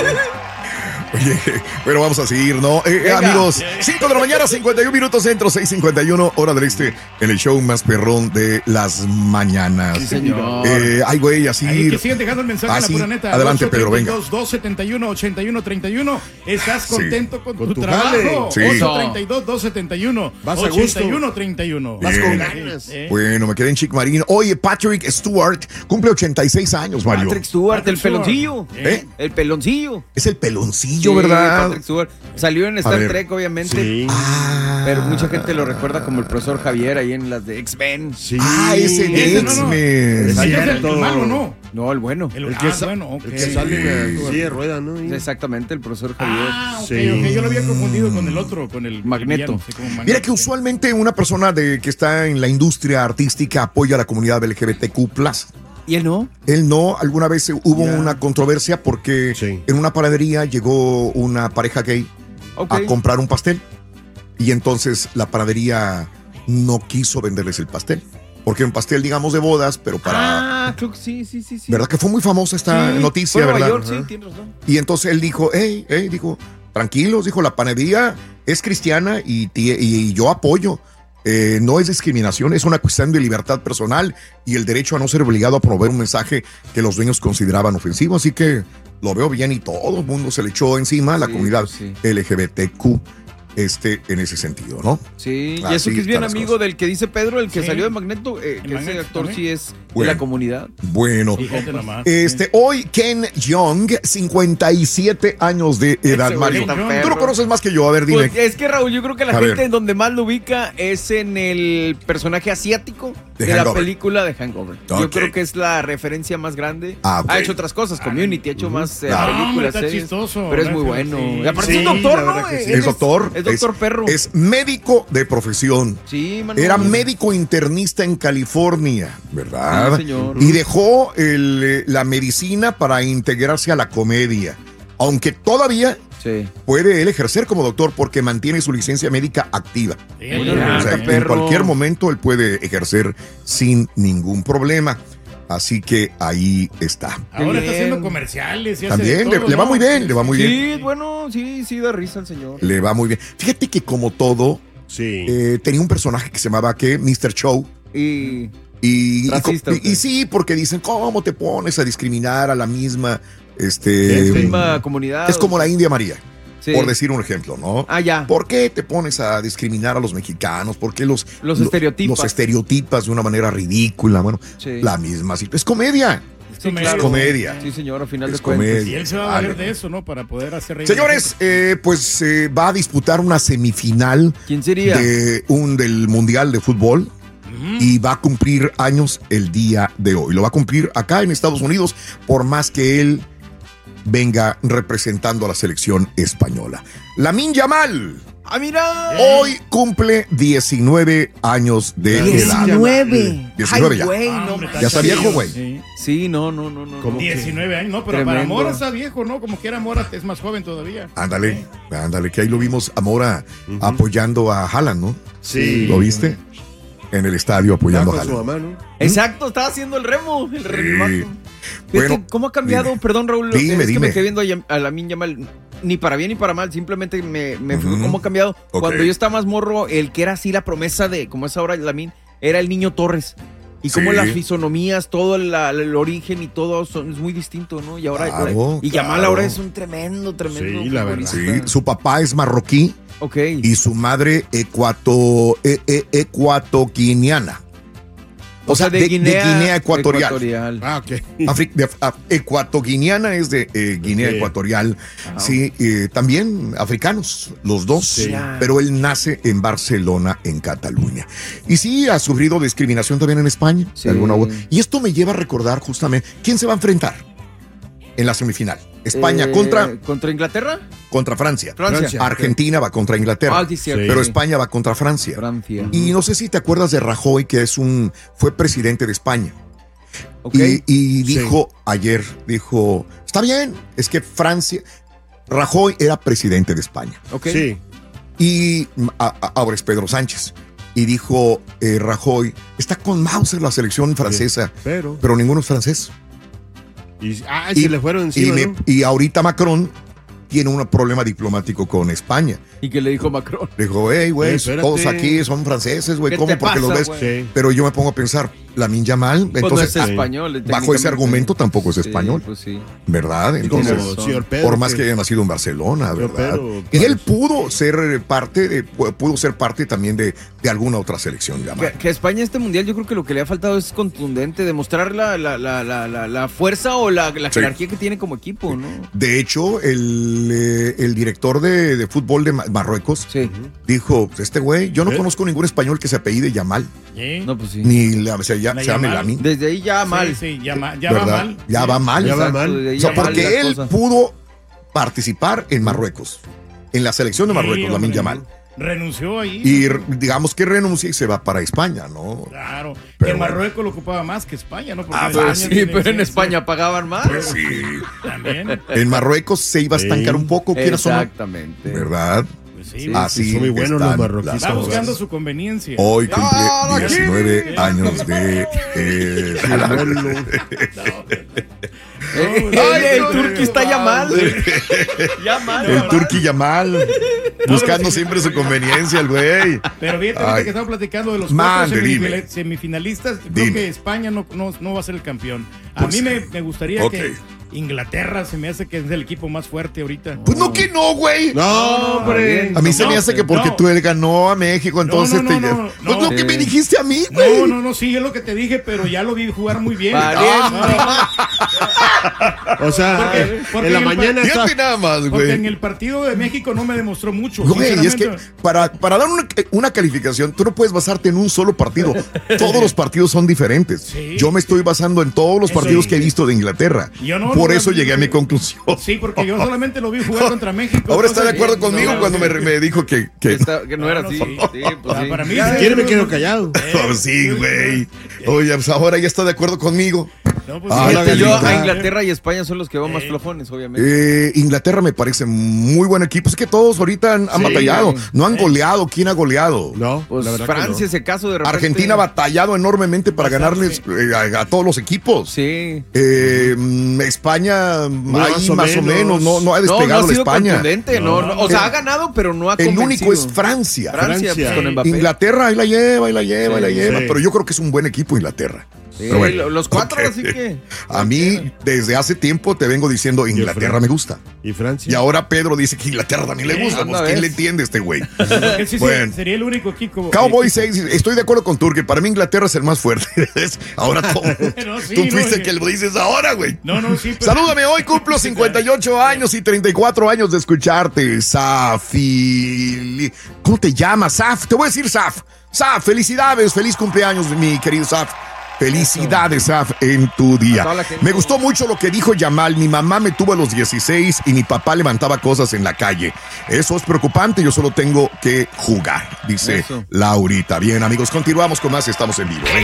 Speaker 1: Oye, bueno, vamos a seguir, ¿no?
Speaker 2: Venga.
Speaker 1: Amigos, 5 de la mañana, 51 minutos centro, 6:51, hora del este, en el show más perrón de las mañanas.
Speaker 2: Sí, señor.
Speaker 1: Ay, güey, así.
Speaker 5: Ahí que siguen dejando el mensaje
Speaker 1: Ah,
Speaker 5: en la
Speaker 1: sí.
Speaker 5: pura neta.
Speaker 1: Adelante, Pedro, venga.
Speaker 5: 272-271-8131. ¿Estás
Speaker 1: Sí.
Speaker 5: contento con
Speaker 3: Con
Speaker 5: tu
Speaker 3: tu
Speaker 5: trabajo?
Speaker 3: jale.
Speaker 1: Sí.
Speaker 5: 832-271.
Speaker 3: Vas a gusto.
Speaker 5: 81-31.
Speaker 3: Vas
Speaker 1: Bien.
Speaker 3: con ganas.
Speaker 1: Bueno, me quedé en Chick Marín. Oye, Patrick Stewart cumple 86 años, Mario.
Speaker 2: Patrick Stewart, el
Speaker 5: Patrick Stewart.
Speaker 2: peloncillo.
Speaker 1: ¿Eh?
Speaker 2: El peloncillo.
Speaker 1: Es el peloncillo,
Speaker 2: Sí,
Speaker 1: ¿verdad?
Speaker 2: Patrick Stewart. Salió en Star
Speaker 1: ver.
Speaker 2: Trek, obviamente.
Speaker 3: Sí.
Speaker 2: Pero mucha gente lo recuerda como el profesor Javier ahí en las de X-Men.
Speaker 3: Sí.
Speaker 1: Ese de
Speaker 5: Ese no, no.
Speaker 1: X-Men.
Speaker 3: Sí.
Speaker 5: Ahí es el
Speaker 3: cierto.
Speaker 5: malo, ¿no?
Speaker 2: No, el bueno.
Speaker 5: El
Speaker 3: que
Speaker 5: bueno, ok.
Speaker 3: El que sale en la silla de rueda, ¿no? Y-
Speaker 2: Exactamente, el profesor Javier.
Speaker 5: Ah, ok,
Speaker 3: Sí.
Speaker 5: ok. Yo lo había confundido con el otro, con el
Speaker 2: Magneto.
Speaker 5: villano, sí, como Magneto.
Speaker 1: Mira que usualmente una persona que está en la industria artística apoya a la comunidad LGBTQ+.
Speaker 2: ¿Y él no?
Speaker 1: Él no, alguna vez hubo una controversia porque
Speaker 3: Sí.
Speaker 1: en una panadería llegó una pareja gay
Speaker 2: Ok.
Speaker 1: a comprar un pastel y entonces la panadería no quiso venderles el pastel. Porque era un pastel, digamos, de bodas, pero para...
Speaker 2: Ah, creo que sí.
Speaker 1: ¿Verdad que fue muy famosa esta
Speaker 2: Sí,
Speaker 1: noticia,
Speaker 2: fue en
Speaker 1: verdad?
Speaker 2: Nueva York,
Speaker 1: Ajá.
Speaker 2: sí, tienes razón.
Speaker 1: Y entonces él dijo, dijo, tranquilos, dijo, la panadería es cristiana y yo apoyo. No es discriminación, es una cuestión de libertad personal y el derecho a no ser obligado a promover un mensaje que los dueños consideraban ofensivo. Así que lo veo bien y todo el mundo se le echó encima a la
Speaker 2: Sí,
Speaker 1: comunidad
Speaker 2: pues sí.
Speaker 1: LGBTQ en ese sentido, ¿no?
Speaker 2: Sí, y
Speaker 1: Así
Speaker 2: eso que es bien
Speaker 1: están las
Speaker 2: amigo
Speaker 1: cosas.
Speaker 2: del que dice Pedro, el que
Speaker 5: Sí.
Speaker 2: salió de Magneto, que ese
Speaker 5: Magneto
Speaker 2: actor
Speaker 5: también.
Speaker 2: sí es de
Speaker 1: Bueno.
Speaker 2: la comunidad.
Speaker 1: Bueno,
Speaker 5: Fíjate nomás.
Speaker 1: hoy Ken Jeong, 57 años de edad,
Speaker 2: Ese güey
Speaker 1: Mario.
Speaker 2: está
Speaker 1: Tú
Speaker 2: perro.
Speaker 1: lo conoces más que yo, a ver, dime.
Speaker 2: Pues es que Raúl, yo creo que la
Speaker 1: A
Speaker 2: gente
Speaker 1: ver.
Speaker 2: en donde más lo ubica es en el personaje asiático
Speaker 1: De
Speaker 2: de la
Speaker 1: Hangover.
Speaker 2: película de Hangover. Yo
Speaker 1: Ok.
Speaker 2: creo que es la referencia más grande.
Speaker 1: Ah, ok.
Speaker 2: Ha hecho otras cosas, Community, ha hecho más
Speaker 1: Claro.
Speaker 5: No, hombre,
Speaker 2: películas,
Speaker 5: está
Speaker 2: series,
Speaker 5: chistoso,
Speaker 2: pero es muy
Speaker 5: ¿verdad?
Speaker 2: bueno.
Speaker 5: Sí.
Speaker 2: Y aparte
Speaker 3: Sí,
Speaker 2: es un doctor,
Speaker 3: la
Speaker 2: ¿no?
Speaker 3: verdad que sí.
Speaker 1: ¿Es doctor?
Speaker 2: Es doctor Perro.
Speaker 1: Es médico de profesión.
Speaker 2: Sí, mano.
Speaker 1: Era médico internista en California, ¿verdad?
Speaker 2: Sí, señor.
Speaker 1: Y dejó la medicina para integrarse a la comedia. Aunque todavía
Speaker 2: Sí.
Speaker 1: puede él ejercer como doctor porque mantiene su licencia médica activa.
Speaker 5: Sí,
Speaker 1: O sea, en
Speaker 2: perro.
Speaker 1: cualquier momento él puede ejercer sin ningún problema. Así que ahí está.
Speaker 5: ahora está
Speaker 2: Bien.
Speaker 5: haciendo comerciales. Y hace
Speaker 1: También
Speaker 5: de todo,
Speaker 1: le va
Speaker 5: ¿no?
Speaker 1: muy bien, le va muy bien.
Speaker 2: Sí, bueno, sí, da risa el señor.
Speaker 1: Le va muy bien. Fíjate que como todo,
Speaker 3: Sí.
Speaker 1: tenía un personaje que se llamaba ¿qué? Mr. Show.
Speaker 2: Y
Speaker 1: Y
Speaker 2: Racista, ¿o qué?
Speaker 1: sí, porque dicen, ¿cómo te pones a discriminar a la misma?
Speaker 2: misma comunidad.
Speaker 1: Es como la India María,
Speaker 2: Sí.
Speaker 1: por decir un ejemplo, ¿no?
Speaker 2: Ah, ya.
Speaker 1: ¿Por qué te pones a discriminar a los mexicanos? ¿Por qué los
Speaker 2: estereotipas.
Speaker 1: Los estereotipas de una manera ridícula. Bueno,
Speaker 2: Sí.
Speaker 1: la misma. Es comedia.
Speaker 2: Sí,
Speaker 5: claro.
Speaker 1: Es comedia.
Speaker 2: Sí, señor, a final
Speaker 1: Es
Speaker 2: de cuentas.
Speaker 1: comedia.
Speaker 5: Y él se va a valer de eso, ¿no? Para poder hacer reír.
Speaker 1: Señores, pues va a disputar una semifinal
Speaker 2: ¿Quién sería?
Speaker 1: del Mundial de Fútbol. Y va a cumplir años el día de hoy. Lo va a cumplir acá en Estados Unidos, por más que él venga representando a la selección española. Lamine Yamal
Speaker 2: ¡Ah, mira!
Speaker 1: hoy cumple 19 años de edad.
Speaker 2: 19.
Speaker 1: 19
Speaker 2: Ay,
Speaker 1: ya.
Speaker 2: güey,
Speaker 5: Ah,
Speaker 2: no.
Speaker 5: hombre,
Speaker 1: Ya está viejo, güey.
Speaker 5: Sí.
Speaker 2: Sí, no.
Speaker 3: ¿Cómo?
Speaker 5: 19 años, no, pero
Speaker 2: Tremendo.
Speaker 5: para Mora está viejo, ¿no? Como quiera Mora es más joven todavía.
Speaker 1: Ándale, que ahí lo vimos a Mora apoyando a Haaland, ¿no?
Speaker 3: Sí.
Speaker 1: ¿Lo viste? En el estadio apoyando a
Speaker 3: Con su
Speaker 1: Haaland.
Speaker 3: mamá, ¿no?
Speaker 2: Exacto, estaba haciendo el remo. El remato. Fíjate,
Speaker 1: Bueno,
Speaker 2: ¿cómo ha cambiado?
Speaker 1: dime.
Speaker 2: Perdón, Raúl.
Speaker 1: Dime,
Speaker 2: es que
Speaker 1: dime.
Speaker 2: me quedé viendo a Lamine Yamal. Ni para bien ni para mal. Simplemente me fijó
Speaker 1: Ujú.
Speaker 2: cómo ha cambiado.
Speaker 1: Ok.
Speaker 2: Cuando yo estaba más morro, el que era así la promesa de, como es ahora Lamine, era el niño Torres. Y como
Speaker 1: Sí.
Speaker 2: las fisonomías, todo el origen y todo es muy distinto, ¿no? Y ahora
Speaker 1: Claro,
Speaker 2: y Yamal
Speaker 1: claro.
Speaker 2: ahora es un tremendo.
Speaker 3: Sí, la verdad.
Speaker 1: Sí,
Speaker 2: futbolista.
Speaker 1: su papá es marroquí
Speaker 2: Ok.
Speaker 1: y su madre ecuatoguineana. O sea, de Guinea Ecuatorial.
Speaker 3: Ah, ok.
Speaker 1: Ecuatoguineana es de Guinea
Speaker 3: Ok.
Speaker 1: Ecuatorial. Sí, también africanos, los dos.
Speaker 3: Sí.
Speaker 1: Pero él nace en Barcelona, en Cataluña. Y sí, ha sufrido discriminación también en España.
Speaker 2: Sí.
Speaker 1: de alguna u- Y esto me lleva a recordar justamente quién se va a enfrentar en la semifinal. España
Speaker 2: ¿Contra Inglaterra?
Speaker 1: contra Francia.
Speaker 2: Francia.
Speaker 1: Argentina va contra Inglaterra.
Speaker 2: Ah, sí, cierto.
Speaker 1: Pero
Speaker 2: Sí.
Speaker 1: España va contra Francia.
Speaker 2: Francia.
Speaker 1: Y no sé si te acuerdas de Rajoy, que fue presidente de España.
Speaker 2: Ok.
Speaker 1: Y dijo ayer, está bien, es que Francia, Rajoy era presidente de España.
Speaker 2: Ok.
Speaker 3: Sí.
Speaker 1: Y ahora es Pedro Sánchez. Y dijo Rajoy, está con Mauser la selección francesa,
Speaker 3: Pero.
Speaker 1: pero ninguno es francés.
Speaker 3: Se le fueron encima, ¿no?
Speaker 1: Y ahorita Macron tiene un problema diplomático con España.
Speaker 2: ¿Y qué le dijo Macron?
Speaker 1: Le dijo, hey, güey,
Speaker 3: Espérate.
Speaker 1: todos aquí son franceses, güey,
Speaker 2: ¿Qué
Speaker 1: ¿cómo?
Speaker 2: te
Speaker 1: Porque los
Speaker 2: pasa,
Speaker 1: ves.
Speaker 2: güey?
Speaker 3: Sí.
Speaker 1: Pero yo me pongo a pensar, Lamine Yamal,
Speaker 2: Pues
Speaker 1: entonces,
Speaker 2: no es español.
Speaker 1: bajo ese
Speaker 2: técnicamente.
Speaker 1: argumento tampoco es
Speaker 2: Sí,
Speaker 1: español,
Speaker 2: pues sí.
Speaker 1: ¿verdad?
Speaker 3: Como
Speaker 1: Entonces,
Speaker 2: Tienes razón.
Speaker 3: señor Pedro.
Speaker 1: por más que haya nacido en Barcelona,
Speaker 3: Señor
Speaker 1: ¿verdad?
Speaker 3: Pedro,
Speaker 1: Y él pudo ser parte también de alguna otra selección, Yamal.
Speaker 2: Que España este mundial yo creo que lo que le ha faltado es contundente, demostrar la fuerza o la
Speaker 1: Sí.
Speaker 2: jerarquía que tiene como equipo, ¿no?
Speaker 1: De hecho, el director de fútbol de Marruecos
Speaker 2: Sí.
Speaker 1: dijo, este güey, yo no
Speaker 3: ¿Eh?
Speaker 1: conozco ningún español que se apellide Yamal,
Speaker 5: Sí.
Speaker 2: No, pues sí.
Speaker 1: ni se llame
Speaker 5: Yamal.
Speaker 1: Lamine.
Speaker 2: Desde ahí ya mal.
Speaker 5: Sí, ya va
Speaker 1: ¿verdad?
Speaker 5: mal.
Speaker 1: Ya
Speaker 5: Sí.
Speaker 1: va mal.
Speaker 3: Ya va
Speaker 2: Exacto,
Speaker 3: mal.
Speaker 2: desde ahí
Speaker 1: O sea,
Speaker 2: ya mal
Speaker 1: porque
Speaker 2: la
Speaker 1: él
Speaker 2: cosa.
Speaker 1: pudo participar en Marruecos, en la selección de Marruecos,
Speaker 5: Sí,
Speaker 1: Lamine
Speaker 5: hombre.
Speaker 1: Yamal.
Speaker 5: Renunció ahí.
Speaker 1: Y digamos que renuncia y se va para España, ¿no?
Speaker 5: Claro.
Speaker 1: Pero
Speaker 5: en
Speaker 1: bueno.
Speaker 5: Marruecos lo ocupaba más que España, ¿no? Porque
Speaker 1: Ah,
Speaker 5: en
Speaker 1: pues
Speaker 5: España
Speaker 2: Sí,
Speaker 5: tiene
Speaker 2: pero en
Speaker 5: licencia.
Speaker 2: España pagaban más.
Speaker 1: Sí.
Speaker 5: También.
Speaker 1: En Marruecos se iba a estancar
Speaker 3: Sí.
Speaker 1: un poco, quieras o no,
Speaker 2: Exactamente.
Speaker 1: ¿verdad?
Speaker 5: Pues sí.
Speaker 2: Sí.
Speaker 1: Así
Speaker 3: son muy buenos
Speaker 1: están
Speaker 3: los marroquíes.
Speaker 1: las
Speaker 5: Va
Speaker 1: cosas.
Speaker 5: buscando su conveniencia.
Speaker 1: Hoy cumple
Speaker 2: ¡Ah,
Speaker 1: 19 años de...
Speaker 2: Ay, el Turqui está ya mal. Ya mal.
Speaker 1: el Turqui Yamal, buscando siempre su conveniencia, el güey.
Speaker 5: Pero fíjate
Speaker 1: Ay.
Speaker 5: ahorita que estamos platicando de los
Speaker 1: Mande,
Speaker 5: cuatro
Speaker 1: dime.
Speaker 5: semifinalistas. Creo
Speaker 1: Dime.
Speaker 5: que España no va a ser el campeón. A
Speaker 1: Pues
Speaker 5: mí
Speaker 1: sí.
Speaker 5: me gustaría
Speaker 1: Ok.
Speaker 5: que Inglaterra se me hace que es el equipo más fuerte ahorita.
Speaker 1: Pues no que no, güey.
Speaker 3: No, hombre.
Speaker 1: A mí se me
Speaker 5: No,
Speaker 1: hace que porque
Speaker 5: no.
Speaker 1: tú él ganó a México, entonces
Speaker 5: no,
Speaker 1: te...
Speaker 5: no,
Speaker 1: Pues lo
Speaker 5: no.
Speaker 1: que me dijiste a mí, güey.
Speaker 5: No, sí, es lo que te dije, pero ya lo vi jugar muy bien.
Speaker 2: Valiente.
Speaker 3: O sea,
Speaker 5: Porque
Speaker 3: en la
Speaker 5: en el
Speaker 3: mañana está.
Speaker 1: Fíjate nada más,
Speaker 5: Porque en
Speaker 1: güey.
Speaker 5: el partido de México no me demostró mucho.
Speaker 1: Güey, es que
Speaker 5: sinceramente.
Speaker 1: para dar una calificación, tú no puedes basarte en un solo partido. Todos los partidos son diferentes.
Speaker 5: Sí.
Speaker 1: Yo me estoy basando en todos los
Speaker 5: Eso
Speaker 1: partidos
Speaker 5: sí.
Speaker 1: que he visto de Inglaterra.
Speaker 5: Yo no,
Speaker 1: por
Speaker 5: jugando.
Speaker 1: eso llegué a mi conclusión.
Speaker 5: Sí, porque yo solamente lo vi jugar contra México.
Speaker 1: Ahora está de acuerdo
Speaker 5: No,
Speaker 1: conmigo
Speaker 5: no,
Speaker 1: cuando
Speaker 5: no,
Speaker 1: me dijo que
Speaker 2: Que no era así.
Speaker 5: sí.
Speaker 2: Sí, pues sí.
Speaker 5: Para mí,
Speaker 3: Si quiere me quedo callado.
Speaker 1: Oh, sí, güey. Oye, pues ahora ya está de acuerdo conmigo.
Speaker 5: No, pues,
Speaker 1: Ay,
Speaker 5: sí.
Speaker 1: qué
Speaker 2: Yo
Speaker 1: lindo.
Speaker 2: a Inglaterra y España son los que van más flojones, obviamente.
Speaker 1: Inglaterra me parece muy buen equipo. Es que todos ahorita han batallado. No han goleado. ¿Quién ha goleado?
Speaker 3: No,
Speaker 2: Pues
Speaker 3: la verdad que
Speaker 2: Francia,
Speaker 3: no.
Speaker 2: ese caso de repente.
Speaker 1: Argentina ha batallado enormemente para ganarles a todos los equipos.
Speaker 2: Sí.
Speaker 1: España
Speaker 3: Más
Speaker 1: ahí
Speaker 3: o
Speaker 1: más o
Speaker 3: menos.
Speaker 1: menos, no ha
Speaker 2: No,
Speaker 1: despegado
Speaker 2: ha
Speaker 1: la
Speaker 2: sido
Speaker 1: España.
Speaker 2: contundente. No, o sea, ha ganado, pero no ha
Speaker 1: El
Speaker 2: convencido.
Speaker 1: único es Francia.
Speaker 2: Francia, pues, con Mbappé.
Speaker 1: Inglaterra, ahí la lleva,
Speaker 3: Sí.
Speaker 1: pero yo creo que es un buen equipo Inglaterra.
Speaker 2: Sí,
Speaker 1: Pero bueno,
Speaker 2: los cuatro,
Speaker 1: ok.
Speaker 2: así que.
Speaker 1: A mí, desde hace tiempo te vengo diciendo, Inglaterra me gusta.
Speaker 3: ¿Y Francia?
Speaker 1: Y ahora Pedro dice que Inglaterra también le gusta.
Speaker 2: anda,
Speaker 1: Pues, ¿quién
Speaker 2: ¿ves?
Speaker 1: le entiende a este güey?
Speaker 5: Porque sí,
Speaker 1: Bueno.
Speaker 5: sería el único equipo.
Speaker 1: Cowboy 6, estoy de acuerdo con Turque. Para mí Inglaterra es el más fuerte. Ahora tú,
Speaker 5: No, sí,
Speaker 1: tú
Speaker 5: no,
Speaker 1: fuiste
Speaker 5: oye.
Speaker 1: el que lo dices ahora, güey.
Speaker 5: No, sí. Pero...
Speaker 1: Salúdame, hoy cumplo 58 años y 34 años de escucharte, Safi. ¿Cómo te llamas, Saf? Te voy a decir Saf. Saf, felicidades, feliz cumpleaños, mi querido Saf. Felicidades, Saf, en tu
Speaker 2: A
Speaker 1: día.
Speaker 2: toda la gente.
Speaker 1: Me gustó mucho lo que dijo Yamal. Mi mamá me tuvo a los 16 y mi papá levantaba cosas en la calle. Eso es preocupante, yo solo tengo que jugar, dice
Speaker 2: Eso.
Speaker 1: Laurita. Bien, amigos, continuamos con más, estamos en vivo.